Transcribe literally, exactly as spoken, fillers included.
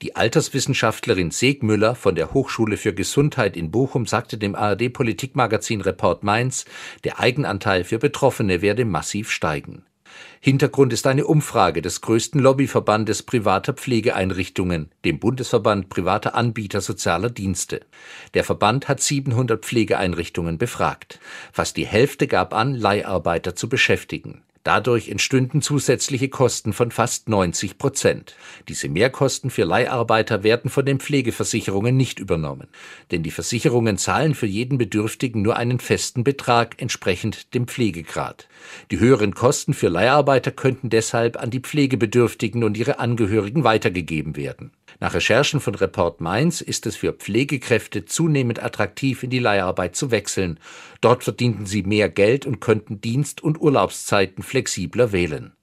Die Alterswissenschaftlerin Segmüller von der Hochschule für Gesundheit in Bochum sagte dem A R D-Politikmagazin Report Mainz, der Eigenanteil für Betroffene werde massiv steigen. Hintergrund ist eine Umfrage des größten Lobbyverbandes privater Pflegeeinrichtungen, dem Bundesverband privater Anbieter sozialer Dienste. Der Verband hat siebenhundert Pflegeeinrichtungen befragt. Fast die Hälfte gab an, Leiharbeiter zu beschäftigen. Dadurch entstünden zusätzliche Kosten von fast neunzig Prozent. Diese Mehrkosten für Leiharbeiter werden von den Pflegeversicherungen nicht übernommen. Denn die Versicherungen zahlen für jeden Bedürftigen nur einen festen Betrag entsprechend dem Pflegegrad. Die höheren Kosten für Leiharbeiter könnten deshalb an die Pflegebedürftigen und ihre Angehörigen weitergegeben werden. Nach Recherchen von Report Mainz ist es für Pflegekräfte zunehmend attraktiv, in die Leiharbeit zu wechseln. Dort verdienten sie mehr Geld und könnten Dienst- und Urlaubszeiten flexibler wählen.